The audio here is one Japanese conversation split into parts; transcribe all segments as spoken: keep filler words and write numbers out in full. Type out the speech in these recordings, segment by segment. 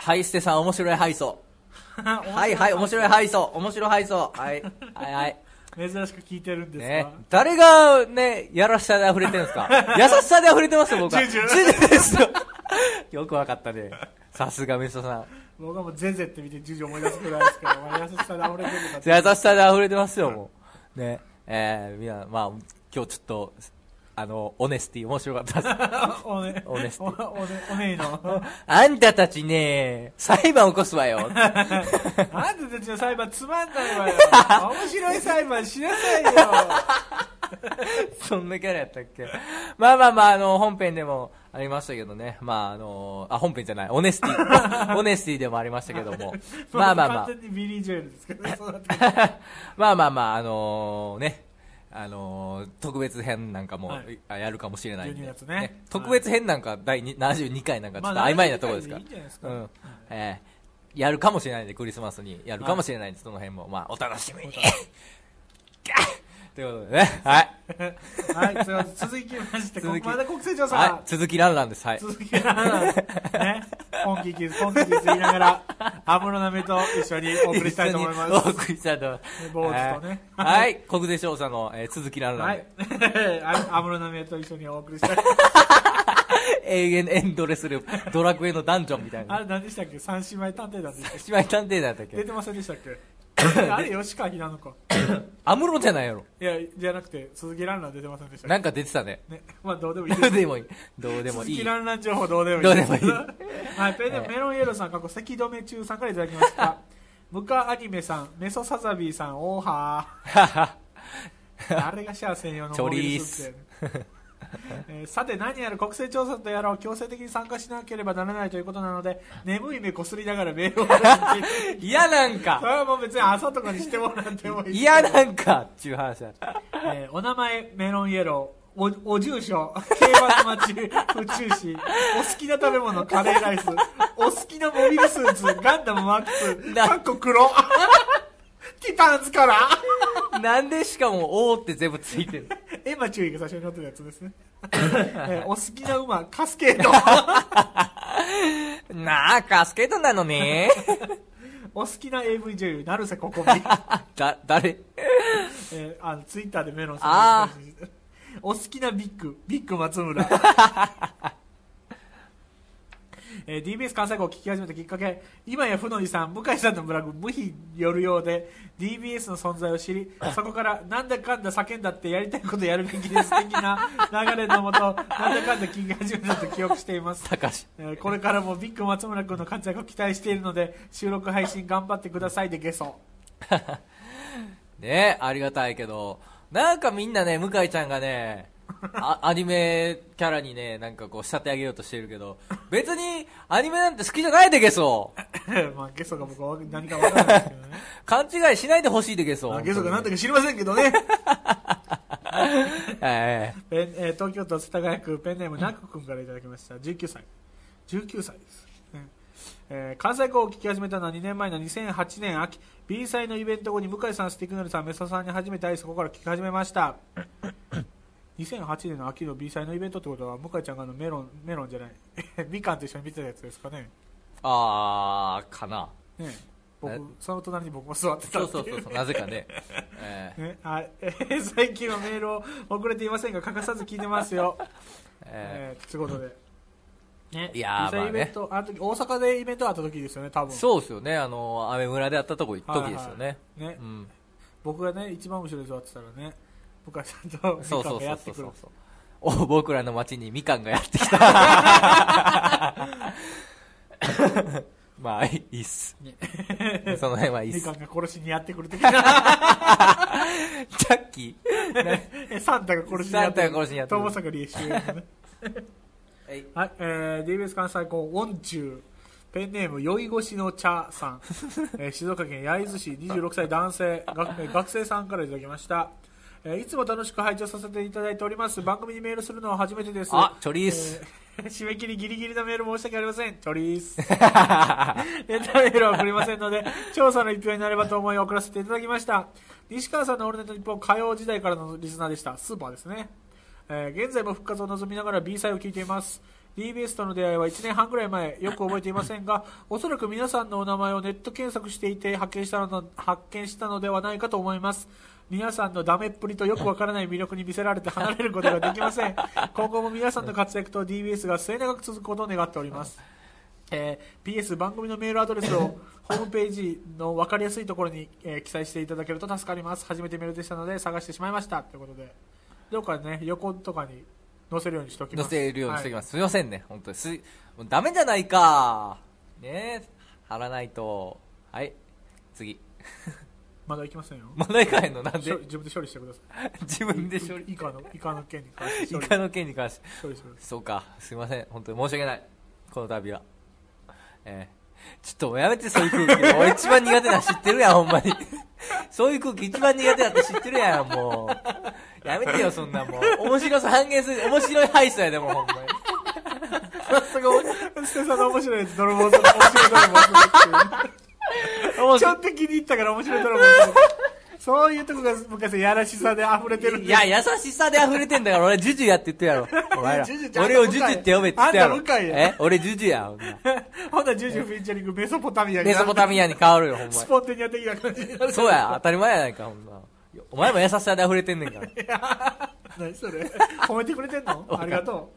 はい、ステさん面白い配送はいはい、面白い配送面白い配送はいはいはい珍しく聞いてるんですか、 ね、誰がね、やらしさで溢れてるんですか優しさで溢れてますよ、僕は。 ジュジュジュジュですよ。よくわかったね。さすがメソさん。 僕はもうゼゼって見てジュジュ思い出すくらいですから、まあ、優しさで溢れてるのかって優しさで溢れてますよ、もう。ね。えー、みんな、まあ、今日ちょっと、あの、オネスティ面白かったです。 おね、 オネスティ。 おね、おねいの。 あんたたちね、裁判起こすわよ。 あんたたちの裁判つまんないわよ。面白い裁判しなさいよ。 そんなキャラやったっけ。まあまあまあ、あの、本編でもありましたけどね。まああの、あ、本編じゃない、オネスティ。オネスティでもありましたけども。まあまあまあ。 完全にビリー・ジョエルですけどね。 まあまあまあ、あのー、ね。あのー、特別編なんかも、はい、やるかもしれないんで、 じゅうにがつね、ね、 特別編なんかだいななじゅうにかいなんかちょっと曖昧なところですから、まあ、いいんじゃないですか、うん、えー、やるかもしれないんで、クリスマスにやるかもしれないんで、はい、その辺もまあお楽しみにということでね、はいはい、続きまして、ここまで国勢調査、はい、 続きランランです、はい、 続きランランね、ポンキーキーズ、ポンキーキーズ言いながら、安室奈美と一緒にお送りしたいと思います。 お送りしたいと思います。 坊主とね。 はい、国税調査の、えー、続きランラン。はい。 安室奈美と一緒にお送りしたい。 永遠エンドレスループ、ドラクエのダンジョンみたいな。 あれ何でしたっけ、三姉妹探偵団でしたっけ。 姉妹探偵団だったっけ。 出てませんでしたっけ。あれ吉川ひなのか。 安室じゃないやろ。 いや、じゃなくて鈴木蘭蘭出てませんでしたっけ。 なんか出てたね。 ね、まあどうでもいい。 どうでもいい。どうでもいい。 鈴木蘭蘭情報どうでもいい。 どうでもいい。 はい、ペンネームメロンイエローさん、過去咳止め中さんからいただきました。ムカアニメさん、メソサザビーさん、オーハー。あれがシャア専用のチョリース。 えー、さて何やら国勢調査とやらを強制的に参加しなければならないということなので、眠い目こすりながらメールを嫌なんか。 それはもう別に朝とかにしてもらってもいい。 嫌なんかっていう話だ。 えー、お名前メロンイエロー、お, お住所競馬の町府中市、お好きな食べ物カレーライス、お好きなモビルスーツガンダムマックスかっこ黒ティタンズからなんでしかも「お」って全部ついてる。 エマチュイが最初に載ってるやつですね。えー、お好きな馬カスケードなあカスケードなのね。 お好きな エーブイ 女優成瀬ここみだ誰、 えー、あのツイッターでメロンさんお好きなビッグビッグ松村えー、ディービーエス 関西号を聞き始めたきっかけ、今やふのりさん、向井さんのブログ無比よるようで ディービーエス の存在を知り、そこからなんだかんだ叫んだってやりたいことやるべきです的な流れのもと、なんだかんだ聞き始めたと記憶しています。えー、これからもビッグ松村君の活躍を期待しているので、収録配信頑張ってくださいでゲソ。 ねえ、ありがたいけど、なんかみんなね、向井ちゃんがね、あアニメキャラにね、なんかこう仕立て上げようとしてるけど、別にアニメなんて好きじゃないでゲソ。まあゲソが僕は何か分からないですけどね。 勘違いしないでほしいでゲソ。 まあ、ゲソが何だか知りませんけどね。 えーペンえー、東京都世田谷区ペンネームナク君からいただきました。じゅうきゅうさいじゅうきゅうさいです、ね。えー、関西語を聞き始めたのはにねんまえのにせんはちねん秋 B 祭のイベント後に向井さん、スティックノリさん、メソさんに初めて会い、そこから聞き始めました。にせんはちねんの秋の B 祭のイベントってことは、向井ちゃんがあのメロンメロンじゃないみかんと一緒に見てたやつですかね。 あーかな、 ね、僕その隣に僕も座ってたっていう。 そうそうそう、なぜかね、えーね、はい、えー、最近はメールを遅れていませんが欠かさず聞いてますよ。えー、ということでね、いやー、まあね、イベントあの時大阪でイベントあった時ですよね、多分。 そうですよね、あのアメ村であったとこ時ですよね。 はいはい、ね、うん、僕がね一番後ろで座ってたらね、向井さんとみかんがやってくる。 お僕らの町にみかんがやってきた。まあいいっす、ね、その辺はいいっす。 みかんが殺しにやってくる的な。 ジャッキー、 ね、サンタが殺しにやってくる。 サンタが殺しにやってくる。 東坂理恵主演のね。はい、えー、ディービーエス 関西校ウォンチューペンネーム酔い越しの茶さん、えー、静岡県焼津市にじゅうろくさい男性 学, 学生さんからいただきました。えー、いつも楽しく拝聴させていただいております。番組にメールするのは初めてです。 あ、チョリース、 えー、締め切りギリギリのメール申し訳ありません。チョリース。ネタメールは送りませんので、調査の一票になればと思い送らせていただきました。西川さんのオールナイトニッポン火曜時代からのリスナーでした。スーパーですね。えー、現在も復活を望みながら B 祭を聞いています。 ディービーエス との出会いはいちねんはんぐらい前、よく覚えていませんが、おそらく皆さんのお名前をネット検索していて発見したの発見したのではないかと思います。皆さんのダメっぷりとよくわからない魅力に見せられて離れることができません。今後も皆さんの活躍と ディービーエス が末永く続くことを願っております。えー、ピーエス 番組のメールアドレスをホームページの分かりやすいところに、えー、記載していただけると助かります。初めてメールでしたので探してしまいましたということで、どうかね横とかに載せるようにしておきます。 載せるようにしておきます、はい、すみませんね本当にすもうダメじゃないかね、貼らないと。はい次まだ行きませんよ。 まだ行かへんの？なんで？ 自分で処理してください。 自分で処理。 イカのイカの件に関してイカの件に関して処理してください。 そうか、すみません本当に申し訳ない、この度は。えー、ちょっともうやめて、そういう空気。俺一番苦手な知ってるやん、ほんまに。そういう空気一番苦手だって知ってるやん、もう。やめてよ、そんなもう。面白さ半減する、面白いハイスやでも、ほんまに。 さすが、ステさんの面白いやつ、泥棒する、面白い泥棒するっていう。ちょっと気に入ったから面白い泥棒する。そういうとこが昔やらしさで溢れてるんいや、優しさで溢れてんだから、俺ジュジュやって言ってるやろ。お前ら。俺をジュジュって呼べって言ってやろ。 あんた向井や。 え俺ジュジュや。ほんなほんなジュジュフィーチャリングメソポタミアに。 メソポタミアに変わるよ、ほんまに。 スポンテニア的な感じになる。 そうや、当たり前やないか、ほんな。お前も優しさで溢れてんねんから。 いや何それ褒めてくれてんのありがとう。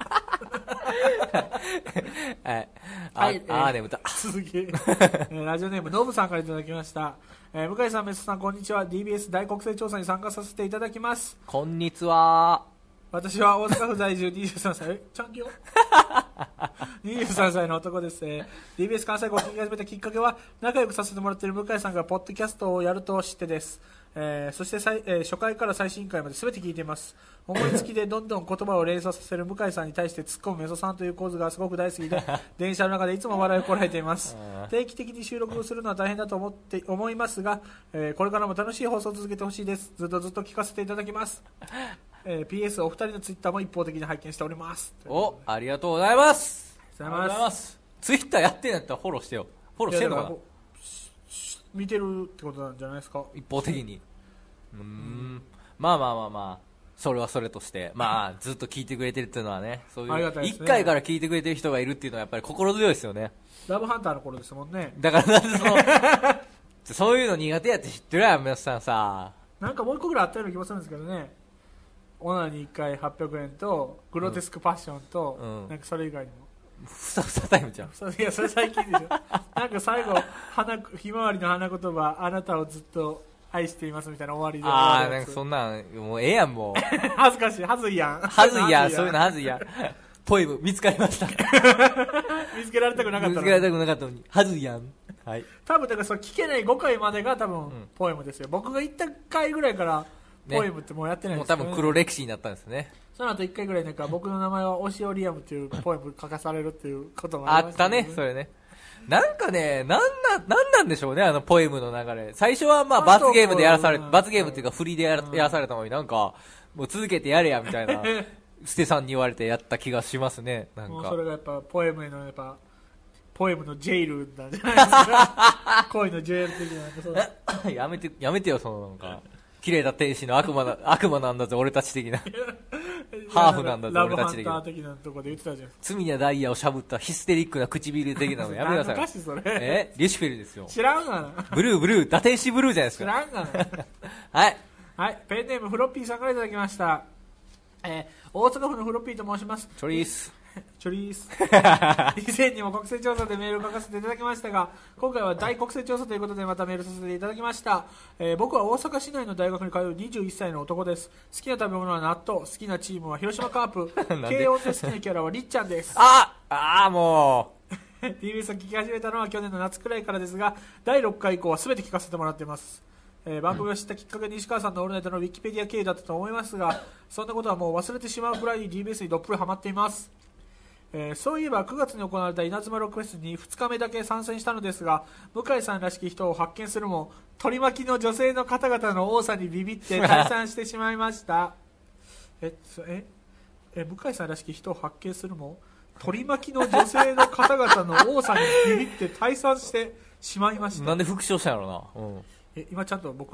はい。あ、 はい、 あー眠た。 続き。ラジオネームノブさんからいただきました。えー、向井さん、メスさん、こんにちは。 ディービーエス 大国勢調査に参加させていただきます。 こんにちは。 私は大阪府在住にじゅうさんさいちゃんきよにじゅうさんさいの男です、えー、ディービーエス 関西語を聞き始めたきっかけは仲良くさせてもらっている向井さんがポッドキャストをやると知ってです。えー、そして最、えー、初回から最新回まで全て聞いています。思いつきでどんどん言葉を連想させる向井さんに対して突っ込むメソさんという構図がすごく大好きで電車の中でいつも笑いをこらえています。定期的に収録をするのは大変だと思って思いますが、えー、これからも楽しい放送を続けてほしいです。ずっとずっと聞かせていただきます。えー、ピーエス お二人のツイッターも一方的に拝見しております。 お、ありがとうございます。 ありがとうございます。 ツイッターやってんやったらフォローしてよ。フォローしてんのかな。 見てるってことなんじゃないですか、 一方的に。うーん、まあまあまあまあ、それはそれとして、まあずっと聞いてくれてるっていうのはね、そういういっかいから聞いてくれてる人がいるっていうのはやっぱり心強いですよね。 ラブハンターの頃ですもんね。 だからなんでそのそういうの苦手やって知ってるやん皆さんさ。 なんかもう一個ぐらいあったような気もするんですけどね。オナにいっかいはっぴゃくえんとグロテスクパッションと、うん、なんかそれ以外にもふさふさタイムじゃん。 いやそれ最近でしょなんか最後花ひまわりの花言葉あなたをずっと愛していますみたいな終わりで。 ああ、なんかそんなんもうええやんもう恥ずかしい、はずいやん、 はずいやん、そういうのはずいやん。ポエム見つかりました見つけられたくなかったのに、 見つけられたくなかったのにはずいやん。はい、 多分だからその聞けないごかいまでが多分、うん、ポエムですよ。僕が行った回ぐらいからポエムってもうやってないんですよ、ね、 もう多分黒歴史になったんですね。 その後いっかいぐらいなんか僕の名前はオシオリアムっていうポエム書かされるっていうこともありました、ね、 あったねそれね。なんかね、なんな、なんなんでしょうね、あのポエムの流れ。最初はまあ罰ゲームでやらされ、罰ゲームっていうか振りでやら、やらされたのになんか、もう続けてやれやみたいな、ステさんに言われてやった気がしますね、なんか。 もうそれがやっぱポエムへのやっぱ、ポエムのジェイルなんじゃないですか。恋のジェイル的な。 そうやめて、やめてよ、そのなんか。綺麗な天使の悪魔な、悪魔なんだぜ、俺たち的な。ハーフなんだぜ、俺たち的な。 ラブハンター的なとこで言ってたじゃん。 罪やダイヤをしゃぶったヒステリックな唇的なのやめてください。 何の歌詞それ。 えリュシフェルですよ。 知らんがな。 ブルー、ブルー、打天使ブルーじゃないですか。 知らんがな。 はい。 はい、ペンネームフロッピーさんからいただきました。えー、大阪府のフロッピーと申します。 チョリース。 チョリース以前にも国勢調査でメールを書かせていただきましたが、今回は大国勢調査ということでまたメールさせていただきました。えー、僕は大阪市内の大学に通うにじゅういっさいの男です。好きな食べ物は納豆、好きなチームは広島カープ、軽音で好きなキャラはりっちゃんです。 ああもうティービーエス を聞き始めたのは去年の夏くらいからですが、だいろっかい以降は全て聞かせてもらっています。えー、番組を知ったきっかけに西川さんのオールナイトのウィキペディア経由だったと思いますが、そんなことはもう忘れてしまうくらい ディービーエス にどっぷりハマっています。えー、そういえばくがつに行われた稲妻ロックフェスにふつかめだけ参戦したのですが、向井さんらしき人を発見するも取り巻きの女性の方々の多さにビビって退散してしまいましたえええ向井さんらしき人を発見するも取り巻きの女性の方々の多さにビビって退散してしまいました。 なんで復唱したんやろな、うん、 え今ちゃんと僕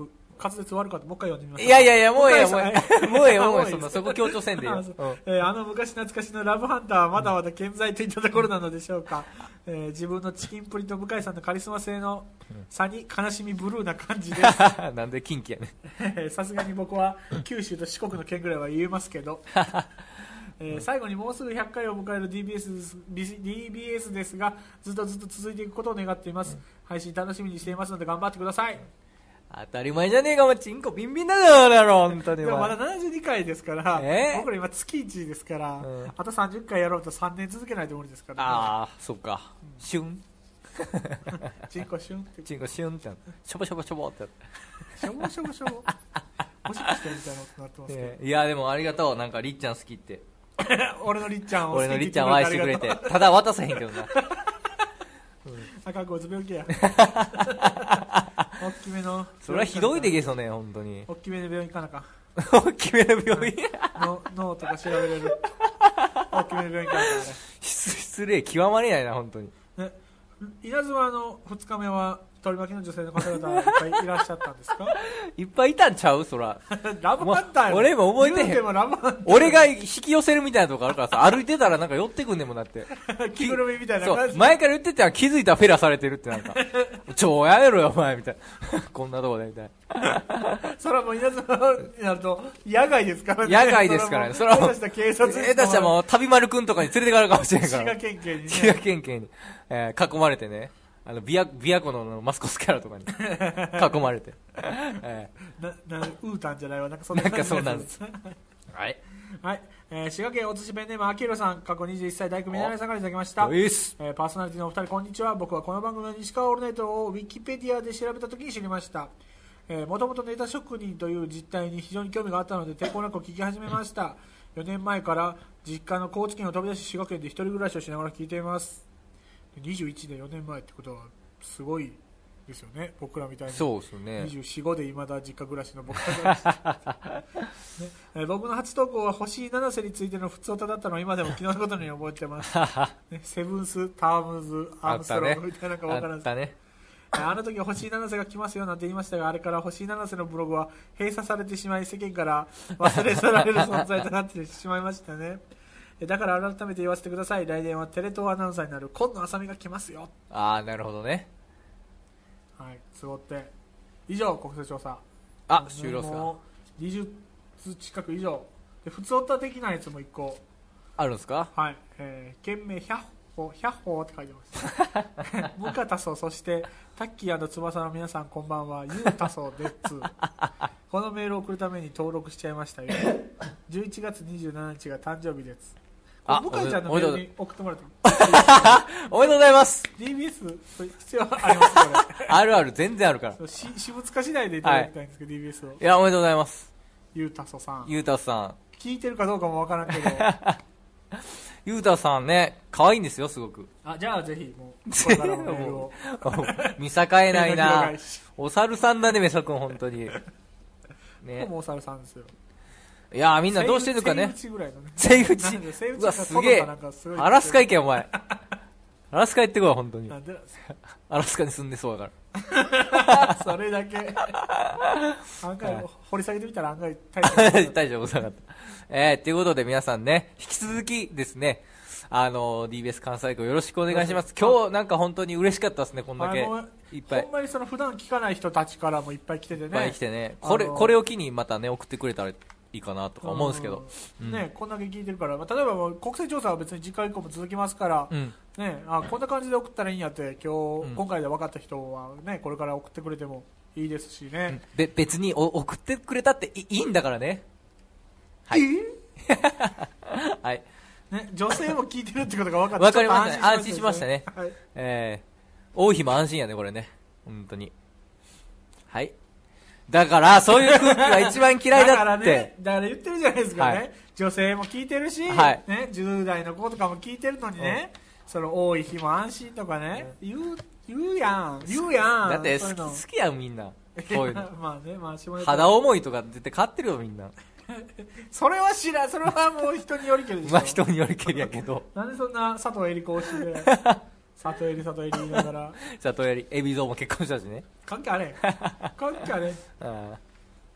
滑舌悪かったもう一回読んでみましょう。 いやいやいや、もうええや、もうええ。もうええ、もうええ、 もういいそんな、そこ強調せんでいいよ。 あえーあの昔懐かしのラブハンターはまだまだ健在といったところなのでしょうか、えー自分のチキンプリと向井さんのカリスマ性の差に悲しみブルーな感じです。 なんで近畿やねん。 さすがに僕は九州と四国の県ぐらいは言えますけど、えー最後にもうすぐひゃっかいを迎える ディービーエス です ディービーエス ですがずっとずっと続いていくことを願っています、配信楽しみにしていますので頑張ってください。 当たり前じゃねえか、お前、チンコビンビンだからろ、本当に。 でもまだななじゅうにかいですから、 えー僕ら今月いちですから、 うんあとさんじゅっかいやろうとさんねん続けないと無理ですから、ね、 ああ、そっか。シュン。 チンコシュンってチンコシュンってなって、しょぼしょぼしょぼってなってしょぼしょぼしょぼおしっこしてるみたいな音になってますけど、 えーいや、でもありがとう。なんか、りっちゃん好きって。 俺のりっちゃんを俺のりっちゃんを好き愛してくれて。 って言ってただ渡せへんけどな。 あかんこいつ病気や大きめのそれはひどいでゲソね、本当に。 大きめの病院行かなか大きめの病院。 の脳とか調べれる大きめの病院行かなか失礼、極まりないな、本当に。 ね稲妻のふつかめは取り巻きの女性の方々いっぱいいらっしゃったんですかいっぱいいたんちゃうそら。 ラブハンターよ俺も覚えてへん言うてもラブハンター俺が引き寄せるみたいなとこあるからさ、歩いてたらなんか寄ってくんねんもんだって。 着ぐるみみたいなそう、 感じ前から言ってたら気づいたらフェラされてるってなんか、ちょ、やめろよお前みたいな。こんなとこでみたいな。 それはもう稲妻になると野外ですからね野外ですからね。それはもう、 下手したら警察下手したらもう、旅丸くんとかに連れてかれるかもしれんから。 滋賀県警にね滋賀県警に、えー囲まれてね。あの、ビア、ビアコのマスコスキャラとかに囲まれて。えななウータンじゃないわなんかそーなんかそうなんでですす。はい。 はい、えー滋賀県おつしペンネームあきひろさん過去にじゅういっさい大工見習いさんからいただきました、 ういっす。 えーパーソナリティのお二人こんにちは。僕はこの番組の西川オールナイトをウィキペディアで調べた時に知りました。もともとネタ職人という実態に非常に興味があったので抵抗なく聞き始めました。よねんまえから実家の高知県を飛び出し滋賀県で一人暮らしをしながら聞いています。にじゅういちでよねんまえってことはすごいですよね。僕らみたいにそうですよねにじゅうよん、ごでいまだ実家暮らしの僕らが、ねえー僕の初投稿は星七瀬についての普通歌だったのを今でも昨日のことに覚えてます、ね、セブンス、タームズ、アームストロングみたいなのか分からずあったね。 あの時星七瀬が来ますよなんて言いましたが、あれから星七瀬のブログは閉鎖されてしまい世間から忘れ去られる存在となってしまいましたね。だから改めて言わせてください。来年はテレ東アナウンサーになる今野あさみが来ますよ。 ああ、なるほどね。 はい、つぼって以上国勢調査あ、終了っすか。 もうにじゅっつ近く以上で普通オタ的なやつもいっこあるんすか。 はい、えー、件名ひゃっほひゃっほって書いてますムカタソそしてタッキー翼の皆さんこんばんはユータソデッツこのメールを送るために登録しちゃいましたよじゅういちがつにじゅうしちにちが誕生日です。 あ向井ちゃんのメールに送ってもらってもおめでとうございます。 ディービーエス 必要ありますこれあるある、全然あるから。 そうし私物化次第でいただきたいんですけど、はい、ディービーエス をいや、おめでとうございます。 ゆうたそさんゆうたさん。 聞いてるかどうかもわからんけどゆうたさんね、可愛いんですよ、すごく。 あ、じゃあぜひもうこれからのメールを見境えないな。お猿さんだね、メソ君、本当に。 ね。もうお猿さんですよ。 いやー、みんなどうしてるかね。 セイウチぐらいのね。 セイウチ。うわ、すげえ。アラスカ行け、お前。アラスカ行ってこい、本当に。なんでなんですか。アラスカに住んでそうだから。それだけ。案外、掘り下げてみたら案外大丈大丈夫ございました。えー、ということで皆さんね、引き続きですね、あのー、ディービーエス 関西区よろしくお願いします。今日なんか本当に嬉しかったですね、こんだけ。いっぱい。 ほんまにその普段聞かない人たちからもいっぱい来ててね。いっぱい来てね。これ、これを機にまたね、送ってくれたらいいかなとか思うんですけど。 うん、ね、こんだけ聞いてるから、まあ、例えばもう国勢調査は別に次回以降も続きますから、うん、ね、あ、こんな感じで送ったらいいんやって、今日、うん、今回で分かった人はね、これから送ってくれてもいいですしね。うん、 べ別にお送ってくれたっていいんだからね。はい。はい。 ね、女性も聞いてるってことが分かった。 分かりましたね。安心しましたね。はい、えー、多い日も安心やね、これね。本当に。はい。だから、そういう空気が一番嫌いだって。だからね、 だから言ってるじゃないですかね。はい、女性も聞いてるし、はい、ね、じゅう代の子とかも聞いてるのにね、うん、その多い日も安心とかね、うん、言う、言うやん。言うやん。 だって好き、好きやん、みんな。こういうの。 まあね、まあ、 肌思いとか絶対買ってるよ、みんな。 それは知らん、それはもう人によりけりでしょ。 まあ人によりけりやけど。 なんでそんな佐藤恵理子推しで、佐藤恵理佐藤恵理言いながら。 佐藤恵理、海老蔵も結婚したしね。 関係あれ関係あれあ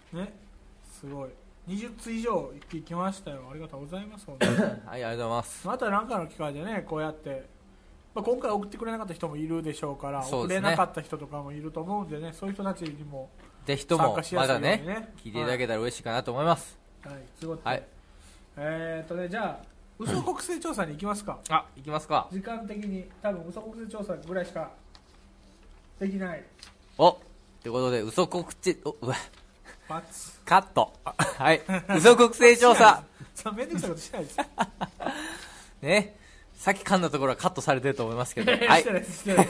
ね、すごいにじゅっつ以上いきましたよ。ありがとうございます。 はい、ありがとうございます。 また何かの機会でね、こうやって、まあ、今回送ってくれなかった人もいるでしょうから、 そうですね、 送れなかった人とかもいると思うんでね、そういう人たちにもぜひともまだね、 ね、 聞いていただけたら嬉しいかなと思います。 はい、はい、ということで、 はい、 えーっとね、じゃあ嘘国勢調査に行きますか。 あ、行きますか。 時間的に多分嘘国勢調査ぐらいしかできない。 おってことで、嘘国勢、おうわバツカット。はい。嘘国勢調査。 そめんどくさいことしないです。 ね。さっき噛んだところはカットされてると思いますけど。 はい。してないです。してないです。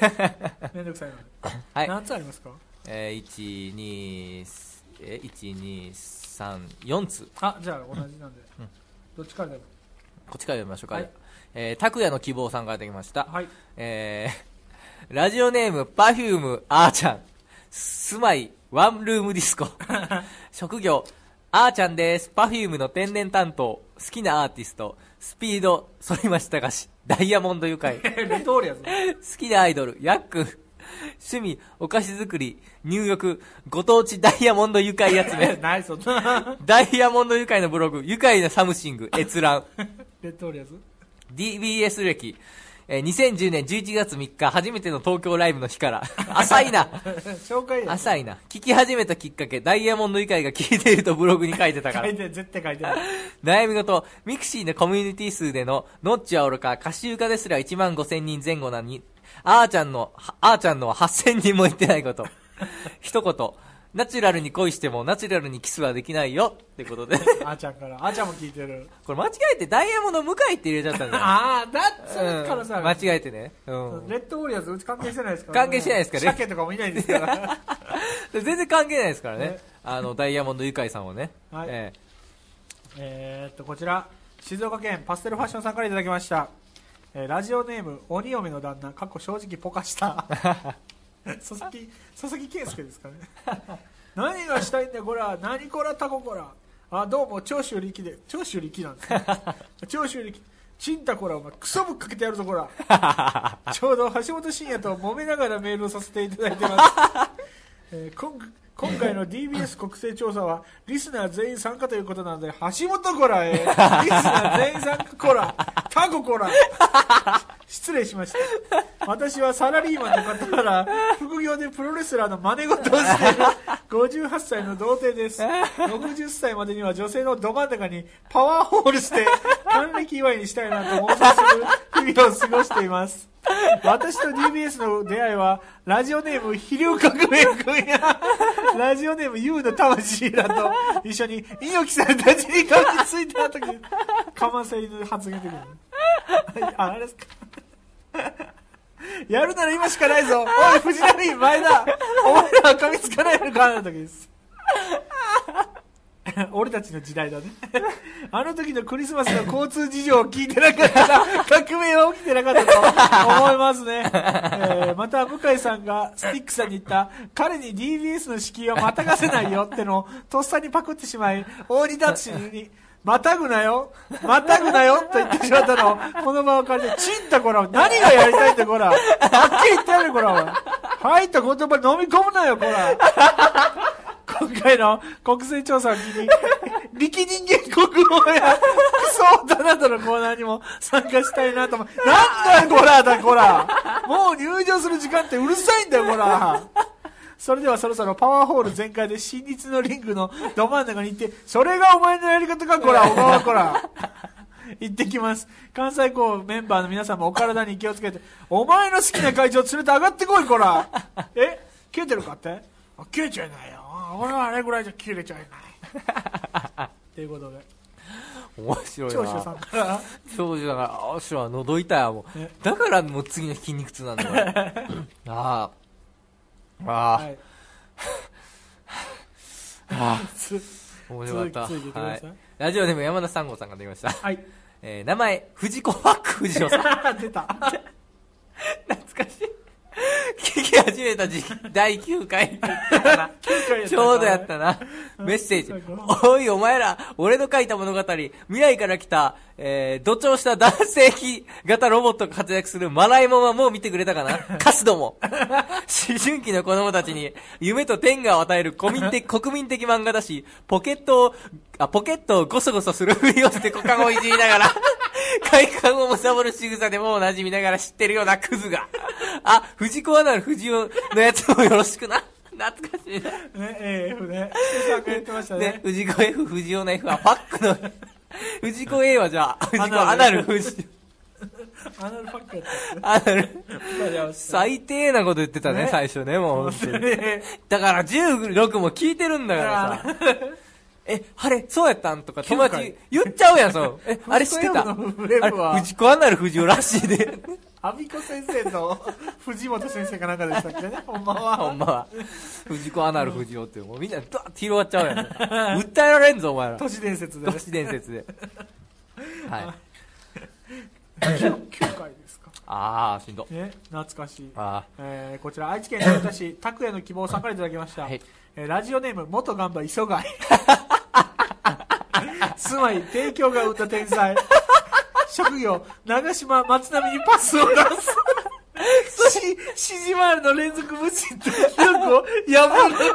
めんどくさいので。はい。何つありますか？ えー、いち、に、え、いち、に、さん、よんつ。 あ、じゃあ同じなんで。うん、どっちからでも。 こっちから読みましょうか。 はい。 えー、拓也の希望さんからいただきました。 はい。 えー、ラジオネーム、パフューム、あーちゃん。住まい、ワンルームディスコ。職業、あーちゃんです。パフュームの天然担当。好きなアーティスト、スピード、反町隆史、ダイヤモンド愉快。 レトーリアズ。 好きなアイドル、ヤックン。趣味、お菓子作り、入浴、ご当地ダイヤモンド愉快集め。 ナイス。 ダイヤモンド愉快のブログ、愉快なサムシング、閲覧。 レトーリアズ。 ディービーエス 歴、えー、にせんじゅうねんじゅういちがつみっか、初めての東京ライブの日から。浅いな。 紹介や。 浅いな。聞き始めたきっかけ、ダイヤモンド愉快が聞いているとブログに書いてたから。 書いて、絶対書いてない。 悩み事、ミクシーのコミュニティ数での、ノッチはおろか、歌集家ですらいちまんごせんにん前後なのに、あーちゃんの、あーちゃんのははっせんにんも言ってないこと。一言、ナチュラルに恋してもナチュラルにキスはできないよってことで。 あーちゃんから、あーちゃんも聞いてる。 これ間違えてダイヤモンド向井って入れちゃったんだよ。 ああ、だっつからさ、 うん、間違えてね。うん。 レッドウォリアーズうち関係してないですから、ね。 関係してないですからね。鮭とかもいないですから。 全然関係ないですからね。 ね、 あの、ダイヤモンド愉快さんをね。 はい。 えー、 えー、っと、こちら、静岡県パステルファッションさんからいただきました。えー、ラジオネーム、鬼嫁の旦那、かっこ正直ポカした。佐々木、佐々木圭介ですかね。何がしたいんだよこら、何こらタコこら。あ、どうも長州力で、長州力なんですね。長州力、ちんたこらお前クソぶっかけてやるぞこら。ちょうど橋本真也と揉めながらメールをさせていただいてます。えー、今今回の ディービーエス 国勢調査はリスナー全員参加ということなので、橋本こらへ、リスナー全員参加こら、タコこら。失礼しました。私はサラリーマンの方から副業でプロレスラーの真似事をしているごじゅうはっさいの童貞です。ろくじゅっさいまでには女性のど真ん中にパワーホールして還暦祝いにしたいなと妄想する日々を過ごしています。私と ディービーエス の出会いはラジオネーム飛龍革命君やラジオネーム ユー の魂らと一緒に猪木さんたちに噛みついた時かませ犬発言できる。あれですか。やるなら今しかないぞ。おい藤波前田、お前らは噛みつかないのかの時です。俺たちの時代だね。あの時のクリスマスの交通事情を聞いてなかったら革命は起きてなかったと思いますね。えー、また向井さんがスティックさんに言った彼に ディービーエス の敷居はまたがせないよってのをとっさにパクってしまい、大仁田氏にまたぐなよまたぐなよと言ってしまったのをこの場を借りて、ちんたこら何がやりたいんだこら、はっきり言ってやるこら、入った言葉飲み込むなよこら。今回の国勢調査を聞きに力人間国宝やクソオタなどのコーナーにも参加したいなと思う。なんだよこらだこら、もう入場する時間ってうるさいんだよこら。それではそろそろパワーホール全開で新日のリングのど真ん中に行って、それがお前のやり方かこら、小川こら。行ってきます。関西校メンバーの皆さんもお体に気をつけて、お前の好きな会長連れて上がってこいこら。え、切れてるかって？あ、切れちゃいないよ。俺はあれぐらいじゃ切れちゃいない。ということで。 面白いな。 長州さんから。 長州だから、あ、しろは喉痛いわもう。だからもう次の筋肉痛なんだよ。ああ。ああ、はい、ああ、面白かった。はい、ラジオでも山田三号さんが出ました。 はい、 えー、名前藤子ファック藤尾さん。 出た。 懐かしい。 聞き始めた時期、だいきゅうかい。ちょうどやったな。メッセージ。おい、お前ら、俺の書いた物語、未来から来た、えー、土調した男性器型ロボットが活躍するマライモンはもう見てくれたかなカスども。思春期の子供たちに夢と天下を与える国民的、国民的漫画だし、ポケットを、あ、ポケットをゴソゴソするふりをして股間をいじりながら、快感を貪る仕草でもう馴染みながら知ってるようなクズが。あ、藤子アナル藤尾のやつもよろしくな。懐かしいな。 ね、エーエフ ね。さんが言ってましたね。 ね、藤子 F 藤尾の F はパックの、藤子 A はじゃあ、藤子アナル藤尾。アナルパックやった。 アナル。最低なこと言ってたね、ね最初ね、もう。だからじゅうろくも聞いてるんだからさ。え、あれ、そうやったんとか友達言っちゃうやん、そう。え、あれ知ってた藤子アナル藤尾らしいで。 アビコ先生と藤本先生かなんかでしたっけね、ほんまは。 ほんまは。藤子アナル藤尾って、もうみんなドワッて広がっちゃうやん。訴えられんぞ、お前ら。 都市伝説で、 ね。都市伝説で。はい。 きゅうかいですか。 あー、しんど。 ね、懐かしい。 あえー、こちら、愛知県豊田市、拓也の希望さんからいただきました。はい、えー、ラジオネーム、元ガンバ磯貝。住まい、提供が生んだ天才。職業、長島松並にパスを出す。し、シジマールの連続無失点記録を破る。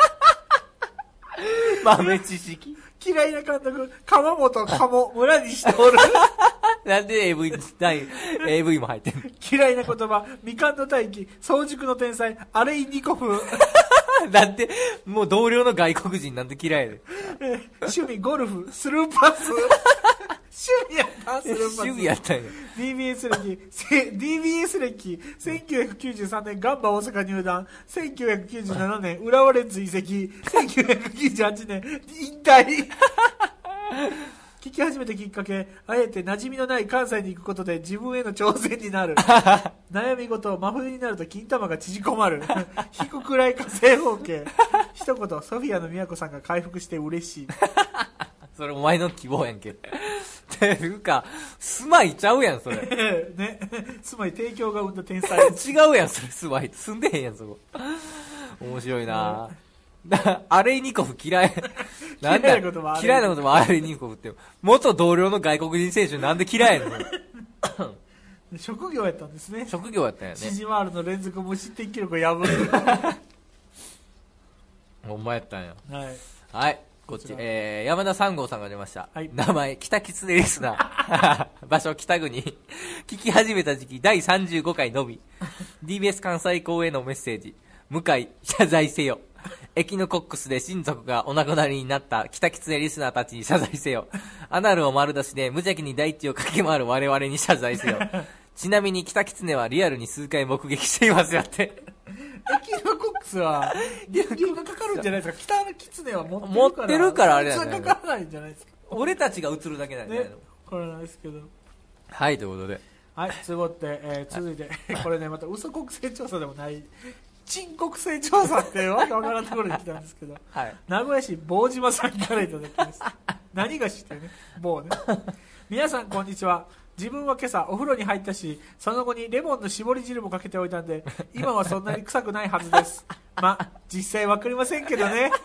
豆知識。 嫌いな監督、鎌本鴨村西徹。 なんで エーブイ、エーブイ も入ってる嫌いな言葉、みかんの大気、早熟の天才、アレイニコフ。 なんで、もう同僚の外国人なんで嫌いで。 趣味、ゴルフ、スルーパス。趣味やったスルーパス。 趣味やったんや。 ディービーエス 歴、ディービーエス 歴、せんきゅうひゃくきゅうじゅうさんねんガンバ大阪入団、せんきゅうひゃくきゅうじゅうななねん浦和レッズ移籍、せんきゅうひゃくきゅうじゅうはちねん引退。聞き始めたきっかけ、あえて馴染みのない関西に行くことで自分への挑戦になる。悩み事、真冬になると金玉が縮こまる。低くらい火星方形。一言、ソフィアの都さんが回復して嬉しい。 それお前の希望やんけ。っていうか、住まいちゃうやん、それ。 ね。住まい提供が生んだ天才。 違うやん、それ住まい。住んでへんやん、そこ。面白いなぁ。アレイニコフ嫌い。なんだ嫌いなこともある。 嫌いなこともアレイニコフって。元同僚の外国人選手なんで嫌いやねん。 職業やったんですね。 職業やったんやね。 シジマールの連続無失点記録を破る。 ほんまやったんや。 はい。 はい。こっち、えー、山田三号さんが出ました。 はい、 名前、北キツネリスナー。場所、北国。聞き始めた時期、だいさんじゅうごかいのみ。ディービーエス 関西校へのメッセージ。向井、謝罪せよ。エキノコックスで親族がお亡くなりになった北キツネリスナーたちに謝罪せよ。アナルを丸出しで無邪気に大地を駆け回る我々に謝罪せよ。ちなみに北キツネはリアルに数回目撃していますよって。 エキノコックスは電流がかかるんじゃないですか。北のキツネは持ってるから。 持ってるからあれだね。かからないんじゃないですか。 俺たちが映るだけなんじゃないの。 ね、これなんですけど。 はい、ということで。 はい、つぼって、えー、続いて、これね、また嘘国勢調査でもない、沈国勢調査ってわけわからんところに来たんですけど、 はい、 名古屋市坊島さんからいただきます。何が知ってね、坊ね。皆さんこんにちは。自分は今朝お風呂に入ったし、その後にレモンの絞り汁もかけておいたんで、今はそんなに臭くないはずです。ま、実際わかりませんけどね。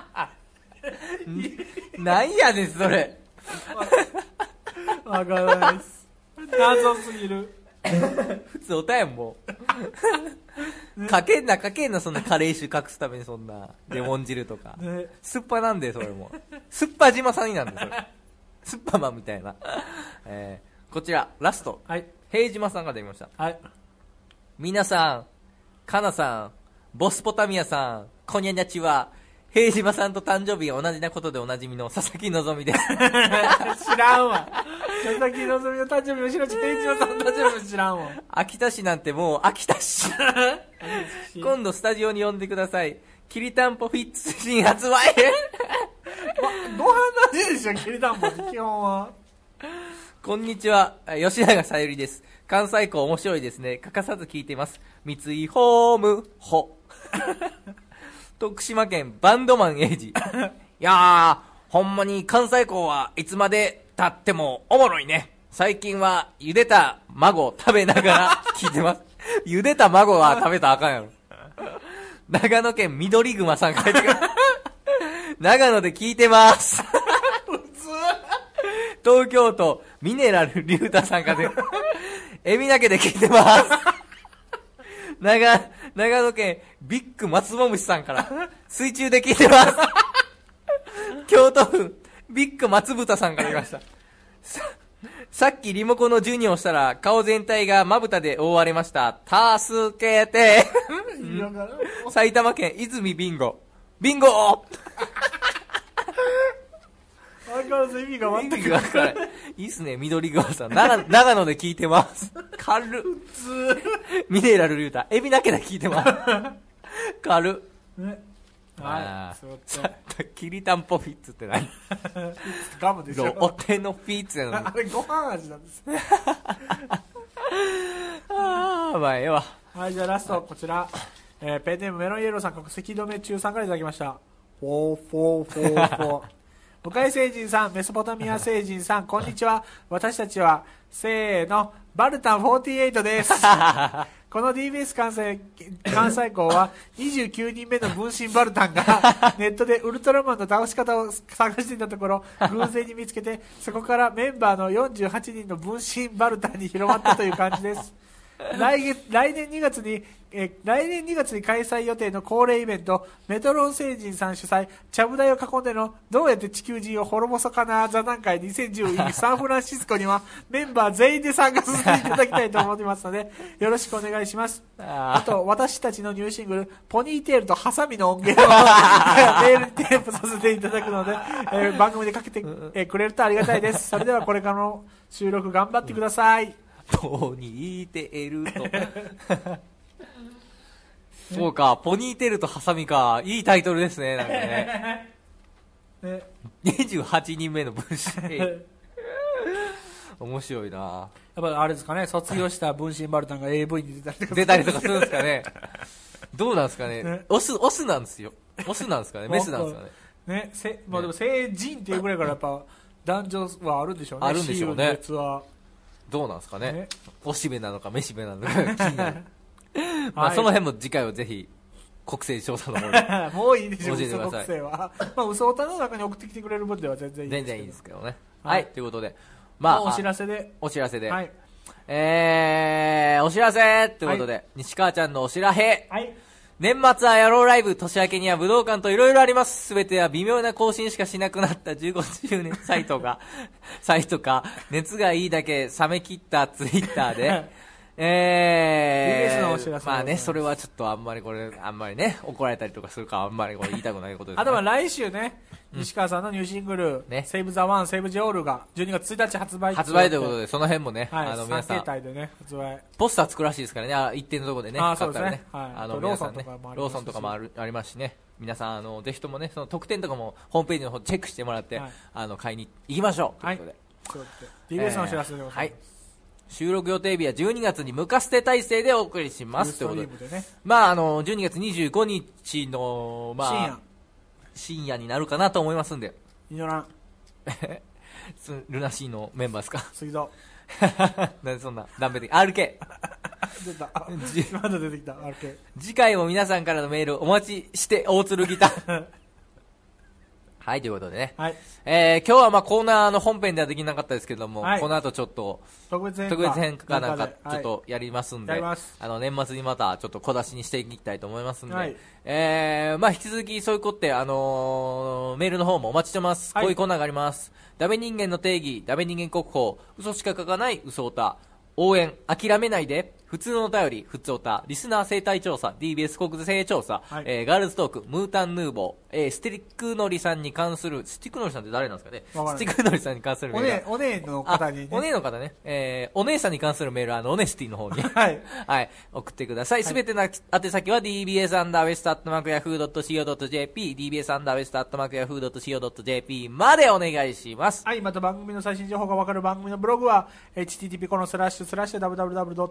なんやねんそれ。 わからないです。謎すぎる。 普通おたやんもう。かけんなかけんな、そんなカレー臭隠すためにそんなレモン汁とか。ね、すっぱなんでそれも。すっぱ島さんになんでそれ。すっぱマンみたいな。えーこちら、ラスト。 はい。 平島さんが出ました。 はい。 皆さん、かなさん、ボスポタミアさん、こにゃにゃちは、平島さんと誕生日が同じなことでおなじみの佐々木希です。 知らんわ。佐々木希の誕生日も知らんし、平島さんの誕生日も知らんわ。 秋田市なんてもう飽きたし。今度スタジオに呼んでください。きりたんぽフィッツ新発売。 ま、ご飯の味でしょ、きりたんぽって基本は。 こんにちは、吉永さゆりです。関西校面白いですね。欠かさず聞いています。三井ホーム、ほ。徳島県バンドマンエイジ。いやー、ほんまに関西校はいつまで経ってもおもろいね。最近は茹でた孫を食べながら聞いてます。 茹で卵は食べたらあかんやろ。長野県緑熊さん書いてくる。長野で聞いてます。東京都ミネラルリュウタさんからエビだけで聞いてます。長、長野県ビッグ松本虫さんから水中で聞いてます。京都府ビッグ松豚さんから来ました。さ、さっきリモコンのじゅうにを押したら顔全体がまぶたで覆われました。助けて。埼玉県泉ビンゴ。ビンゴ相変わらず意味が全くわからない。いいっすね、緑川さん。長長野で聞いてます。軽っ。 普通。 ミネラルリュウタ。エビだけで聞いてます。軽っ。 ね。はい。 そうやって。きりたんぽフィッツって何？ ガムでしょ。 お手のフィッツやのに。 あれご飯味なんですね。 ああ、まあええわ。 はい、じゃあラスト、こちら。えー、ペンネームメロンイエローさん、国籍止め中さんからいただきました。フォーフォーフォーフォー。向井星人さん、メソポタミア星人さん、こんにちは。私たちは、せーの、バルタンよんじゅうはちです。この ディービーエス 関西、関西校は、にじゅうきゅうにんめの分身バルタンが、ネットでウルトラマンの倒し方を探していたところ、偶然に見つけて、そこからメンバーのよんじゅうはちにんの分身バルタンに広まったという感じです。来月、来年にがつに、え来年にがつに開催予定の恒例イベント、メトロン星人さん主催、ちゃぶ台を囲んでの、どうやって地球人を滅ぼそうかな座談会にせんじゅうインサンフランシスコには、メンバー全員で参加させていただきたいと思っていますので、よろしくお願いします。あと、私たちのニューシングル、ポニーテールとハサミの音源をメールにテープさせていただくので、えー、番組でかけて、えー、くれるとありがたいです。それではこれからの収録頑張ってください。 ポニーテールとそうか、ポニーテールとハサミか。いいタイトルですね、なんかね。ねにじゅうはちにんめの分身。面白いな。 やっぱあれですかね、卒業した分身バルタンが エーブイ に出たりとか出たりとかするんですかね。どうなんですかね。ねオス、オスなんですよ。オスなんですかね。メスなんですかね。 ね、せ、まあでも成人っていうぐらいからやっぱ男女はあるんでしょうね。 あるんでしょうね。 はどうなんですかね。 ねおしべなのかめしべなのか気になる。まあその辺も次回はぜひ国勢調査の方でもういいでしょう、嘘国勢は。まあ嘘オタの中に送ってきてくれる分では全然いいですけど。 全然いいですけどね。はい、はい、ということで、まあお知らせでお知らせで、 はい、 えーお知らせということで、はい、西川ちゃんのお知らせ。 はい。 年末は野郎ライブ、年明けには武道館といろいろあります。すべては微妙な更新しかしなくなったじゅうごしゅうねんサイトが、サイトか、熱がいいだけ冷め切ったツイッターで、えー、 のお知らせまあね、それはちょっとあんまりこれ、あんまりね、怒られたりとかするかあんまりこれ言いたくないことですね。 あとは来週ね、西川さんのニューシングル、ね、セーブザワン、セーブジオールがじゅうにがつついたち発売。 発売ということで、その辺もね、 はい、 あの皆さん、 さん形態でね、発売。 ポスター作るらしいですからね、あ一定のところでね、 あそうですね、 ね、 はい、 あの皆さんね、ローソンとかもあるありますしね、皆さんあのぜひともね、その特典とかもホームページの方チェックしてもらって、はい、あの買いに行きましょうということで。 はい、ディービーエス のお知らせでございます。はい、 収録予定日はじゅうにがつにムカステ体制でお送りしますということで、 ね、 まああのじゅうにがつにじゅうごにちのまあ深夜深夜になるかなと思いますんで。 いいよな。 ルナシーのメンバーですか。 水道。 なんでそんな断片的 アールケー出た。まだ出てきた アールケー。 次回も皆さんからのメールお待ちして大鶴ギター。はいということでね、 はい、 えー、今日はまあコーナーの本編ではできなかったですけども、はい、この後ちょっと特別編特別編かなんかちょっとやりますんで、 はい、 あの年末にまたちょっと小出しにしていきたいと思いますんで、 はい、 えー、まあ引き続きそういうことで、あのー、メールの方もお待ちしてます、はい、こういうコーナーがあります。ダメ人間の定義、ダメ人間国宝、嘘しか書かない嘘オタ、応援、諦めないで、普通のお便り、普通オタ、リスナー生態調査、ディービーエス 国勢調査、はい、えー、ガールズトーク、ムータンヌーボー、えー、スティックノリさんに関する、スティックノリさんって誰なんですかね。スティックノリさんに関するメール。 お姉、お姉の方に、ね、 お姉の方ね。えー、お姉さんに関するメールは、あの、オネスティの方に。 はい。 はい。送ってください。すべての宛先は ディービーエス アンダーウェストアットマークヤフードットシーオードットジェーピー、ディービーエス アンダーウェストアットマークヤフードットシーオードットジェーピー までお願いします。 はい。また番組の最新情報がわかる番組のブログは、エイチティーティーピー コロンスラッシュスラッシュダブダブダブドットヤプ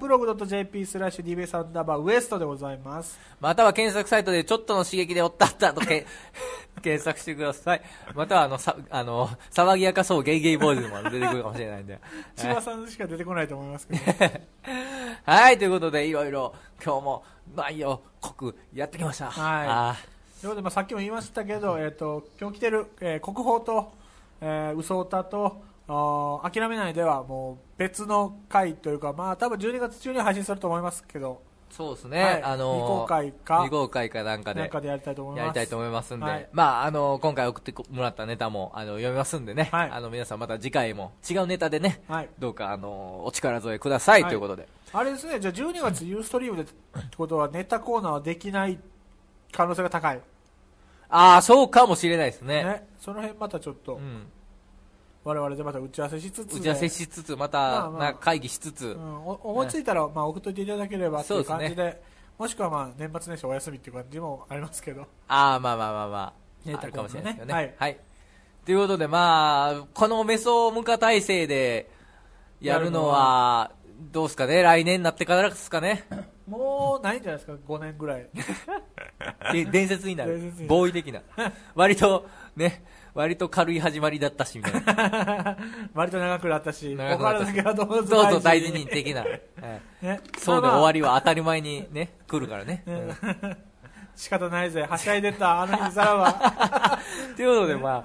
ブログ .jp スラッシュ dbs アンダーバーウエストでございます。 または検索サイトでちょっとの刺激でおったったとけ検索してください。またはあのさあの騒ぎやかそうゲイゲイボーイズも出てくるかもしれないんで千葉さんしか出てこないと思いますけどはい、ということでいろいろ今日も内容濃くやってきました。 はい。 あということで、まあ、さっきも言いましたけど、えー、と今日来てる、えー、国宝と、えー、嘘歌とあ諦めないではもう別の回というか、まあ多分じゅうにがつ中に配信すると思いますけど、 そうですね、 はい、 あのー、 未公開か未公開かなんかでなんかでやりたいと思います。 やりたいと思いますんで、 はい、 まああのー、今回送ってもらったネタもあの読みますんでね、はい、あの皆さんまた次回も違うネタでね、はい、どうかあのー、お力添えください、はい、ということで、 あれですね、じゃあじゅうにがつユーストリームでってことはネタコーナーはできない可能性が高い。 ああ、そうかもしれないですね。 ね、その辺またちょっと、うん、我々でまた打ち合わせしつつ、 打ち合わせしつつ、また、まあまあ、会議しつつ、うん、 思いついたら、まあ、送っといていただければという感じで、ね、もしくは、まあ、年末年始お休みっていう感じもありますけど。 ああ、まあまあまあまあ、あるかもしれないですよね。はい。はい。ということで、まあ、このメソムカ体制でやるのは、どうですかね、来年になってからですかね。 もうないんじゃないですか、ごねんぐらい。 で伝説になる、ボーイ的な。割と、ね、割と軽い始まりだったし、みたいな。 割と長くなったし、お体だけはどうぞ大事に。大事に的な。はいね、そうで終わりは当たり前にね、来るからね。ねうん、仕方ないぜ、はしゃいでた、あの日さらは。 ということで、まあ、はい、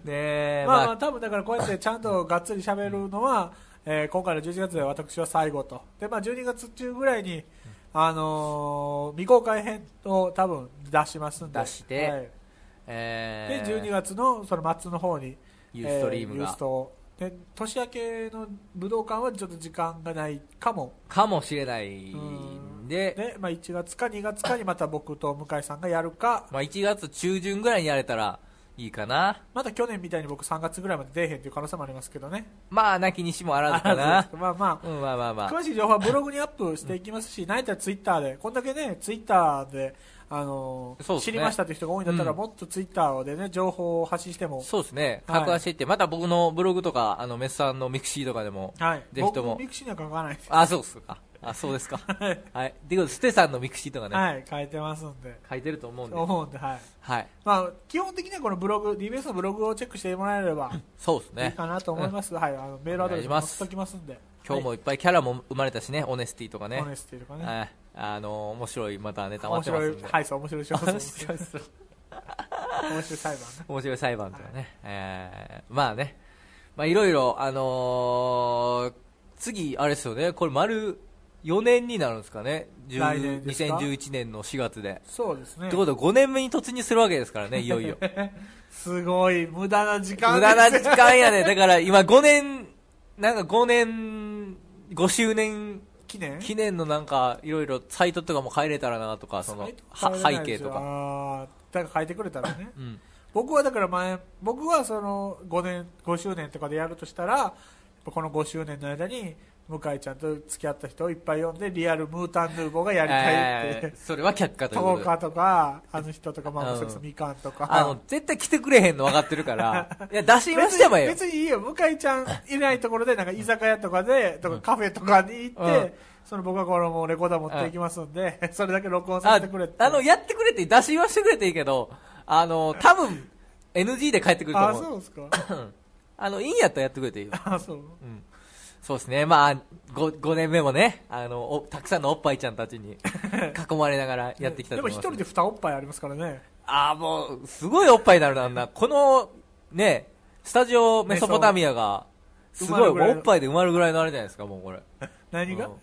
ねまあ、まあ、多分だからこうやってちゃんとがっつり喋るのは、えー、今回のじゅういちがつで私は最後と。で、まあ、じゅうにがつ中ぐらいに、あのー、未公開編を多分出しますんで。 出して、はい、 えー、で、じゅうにがつのその末の方に、 ユーストリームが。 えー、ユーストで、年明けの武道館はちょっと時間がないかも。 かもしれないんで。 で、まあ、いちがつかにがつかにまた僕と向井さんがやるか。 まあ、いちがつ中旬ぐらいにやれたら、いいかな。 また去年みたいに僕さんがつぐらいまで出えへんという可能性もありますけどね。 まあ、なきにしもあらずかな。 まあまあ、 うん、まあまあまあ。 詳しい情報はブログにアップしていきますし、うん、ないたらツイッターで、こんだけね、ツイッターで、あのーね、知りましたという人が多いんだったら、うん、もっとツイッターでね、情報を発信しても。 そうですね。拡大していって、はい、また僕のブログとか、あの、メスさんのミクシーとかでも、はい、ぜひとも。 僕ミクシーには書かないです。 あ、そうですか。あ、そうですか。はい。はい。で、いうことで、ステさんのミクシーとかね。 はい、書いてますんで。 書いてると思うんで。 思うんで、はい。 はい。 まあ、基本的にはこのブログ、ディービーエス のブログをチェックしてもらえれば、 そうですね。 いいかなと思います。うん、はい。あの、メールアドレスも載せときますんで。 今日もいっぱいキャラも生まれたしね、オネスティとかね。 オネスティとかね。 はい。あの、面白い、またネタ待ってますんで。 面白い、はい、そう、面白い面白い面白い面白い裁判ね。 面白い裁判とかね。はい、えー、まあね。まあいろいろ、あのー、次、あれですよね、これ丸よねんになるんですかね。 来年ですかにせんじゅういちねんのしがつで。 そうですね。 ってことはごねんめに突入するわけですからね、いよいよ。 すごい、無駄な時間無駄な時間やね。だから今ごねん、なんかごねん、ごしゅうねん記念記念のなんかいろいろサイトとかも入れたらなとか、その背景とか。 ああ、だから書いてくれたらね。うん、僕はだから前、僕はそのごねん、ごしゅうねんとかでやるとしたら、このごしゅうねんの間に、向井ちゃんと付き合った人をいっぱい呼んで、リアルムータンヌーボーがやりたいって。えー、それは却下ということで。 トーカーとか、あの人とか、まあ、うん、みかんとか。 あの、絶対来てくれへんの分かってるから、いや、出しましてもよ。 別にいいよ。向井ちゃんいないところで、なんか居酒屋とかで、とかカフェとかに行って、うん、その僕はこのもうレコーダー持っていきますんで、うん、それだけ録音させてくれって。 あの、やってくれて、出しましてくれていいけど、あの、多分、エヌジー で帰ってくると思う。 あ、そうですか。 あの、いいんやったらやってくれていいよ。 あ、そう。 うん。そうですね。まあ、5, ごねんめもね、あのお、たくさんのおっぱいちゃんたちに囲まれながらやってきたと思います。 でも一人でにおっぱいありますからね。 ああ、もう、すごいおっぱいになるな、あんな。この、ね、スタジオメソポタミアが、すごい、おっぱいで埋まるぐらいのあれじゃないですか、もうこれ。 何が、うん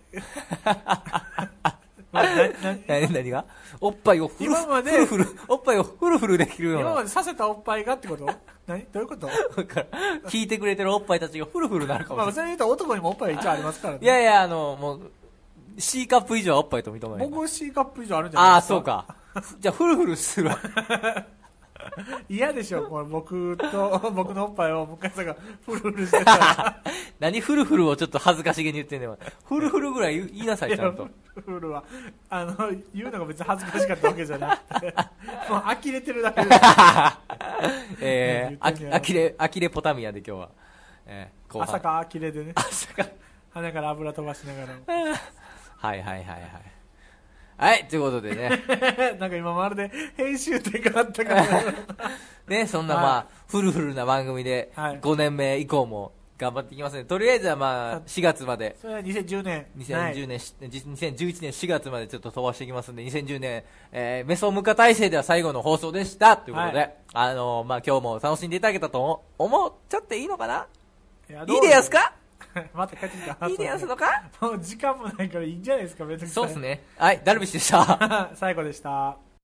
何, 何がおっぱいをフル今までフルフルおっぱいをフルフルできるような今までさせたおっぱいがってこと何どういうこと聞いてくれてるおっぱいたちがフルフルなるかもしれない、まあ、 それ言うと男にもおっぱい一応ありますからね。 いやいや、あのもう C カップ以上はおっぱいと認めない。 僕 C カップ以上あるんじゃないですか。 ああ、そうか。じゃあフルフルするわ。 嫌でしょ、これ僕と僕のおっぱいを向井さんがフルフルしてたら。 何フルフルをちょっと恥ずかしげに言ってんねん。フルフルぐらい言いなさい、ちゃんと。 フルフルはあの言うのが別に恥ずかしかったわけじゃなくて、もう呆れてるだけで。 えー、あきれあきれポタミアで今日は、えー、朝か呆れでね。 朝か鼻から油飛ばしながら。 はいはいはいはい。はい、ということでね。 なんか今まるで編集点があったからね、そんなまあ、はい、フルフルな番組でごねんめ以降も頑張っていきますね。とりあえずはまあしがつまで、 それはにせんじゅうねん、 にせんじゅうねん、にせんじゅういちねんしがつまでちょっと飛ばしていきますんで、にせんじゅうねん、えー、メソムカ体制では最後の放送でしたということで、はい、あのー、まあ今日も楽しんでいただけたと思っちゃっていいのかな。いや、いいでやすか。 また帰ってきた。 いいでやすのか。 もう時間もないからいいんじゃないですか。別にそうですね。はい、ダルビッシュでした。 最後でした。